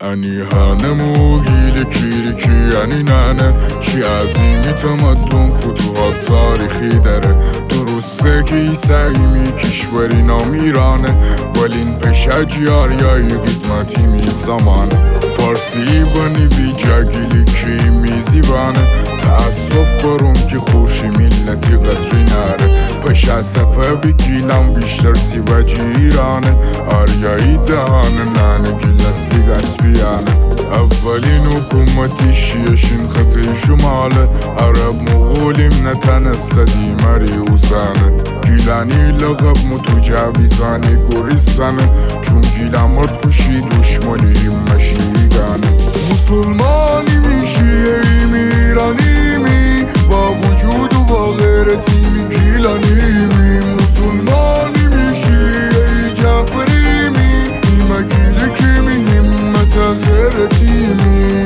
أني هانمو گیل کیریکی انی ننه چی عظیمی تمدن فتوحات تاریخی داره. درسته که ایسایمی کشوری نام ایرانه ولی این پشجیاریایی قدمتی می زمانه. فارسی بانی بی جاگیلی کی میزیبانه تأسف فرم که خوشی ملتی قدری نره. پشا صفوی گیلم بیشتر سیوجی ایرانه آریایی دهانه نانه گیل اصلی گسبیانه. اولین حکومتی شیشین خطی شماله عرب مغولیم نتنسدی مری اوزانت. گیلانی لغب متجاویزانی گوریستانه چون گیلم مرد خوشی دشمنیم مشیگانه. مسلمانی می شیعی می ایرانی می با وجود و با غیرتی می گیلانی می. مسلمانی می شیعی جعفری می ایمه گیلی که می همت غیرتی می.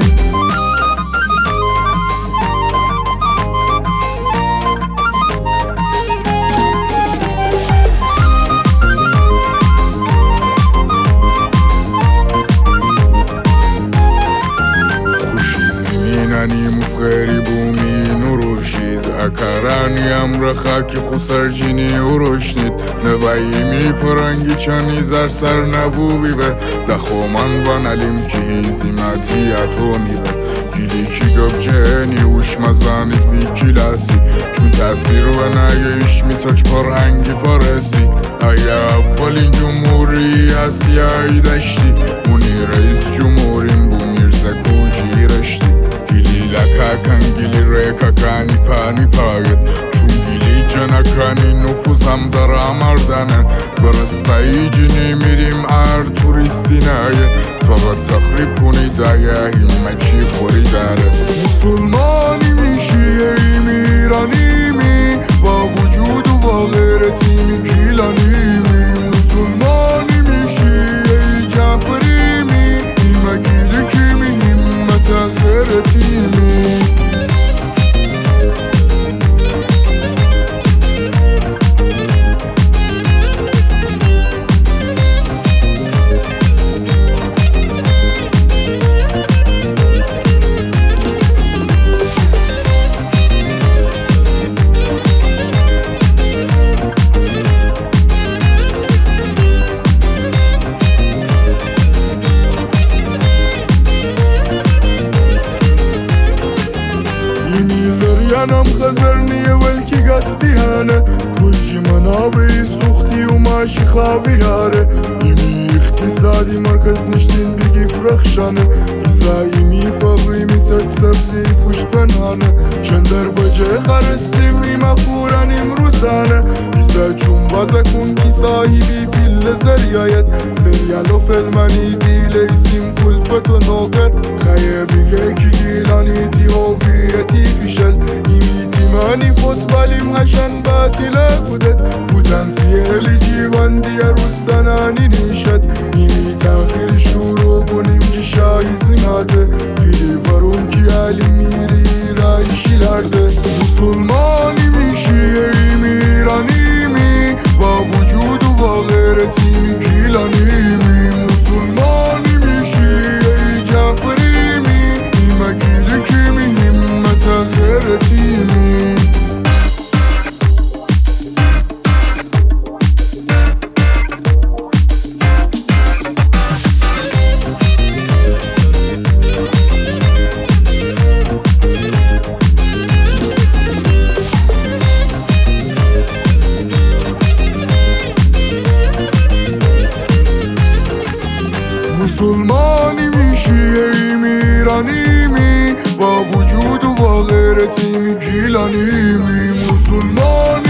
مفخری بومی نروشید اکرانی امر خاکی خسرجینی اروشنید. نواییمی پرنگی چانی زر سر نبوبی به دخومن بانالیم که هیزیمتی اتونی به. گیلی کی گب جهنی اوش مزانید وی کلاسی چون تاثیر و نایش میساچ پرهنگی فارسی. ایا اولین جمهوری آسیایی داشتی اونی رئیس جمهوریم بو میرزا کوجی رشتی. لکاکن گیلی ریکاکانی پانی پاید چون گیلی جنکانی نفوزم در آمردنه. فرستایی جنی میریم ار توریستی نایه فقط تخریب کنی دایه همه چی خوری داره. مسلمانی می شیعی می ایرانی می با وجود و با غیرتی می گیلانی می. مسلمانی می شیعی جعفری می ایمه گیلی که می همت غیرتی می. ینم خزرنیه ولکی گسبیانه کلجی منابعی سوختی و ماشی خواهیاره. ایمی اقتصادی مرکز نشتین بگی فرخشانه ایسا ایمی فقریمی سرد سبزی پوشت پنهانه. شندر بجه خرسیم ایما فوران امروزانه ایسا چون بازکون کی صاحبی پیل زریایت سریال و فلمانی دیل ایسیم کلفت و نوکر خیه بگه کی گیلانی تی هویتی فیشل. ایمیدیمانی فوتبالیم هشن باطله بودد پوتانسیلی جیوان دیه روستانانی نیشد. ایمی تاخیر شروع کنیم جشایی زناده فیلی ورون کی علی میری رایشیلرده. مسلمانی می شیعی می ایرانی می با وجود و با غیرتی می گیلانی می. مسلمانی می شیعی جعفری می ایمه گیلی که می همت غیرتی می. مسلمانی می شیعی می ایرانی می با وجود و با غیرتی می گیلانی می. مسلمانی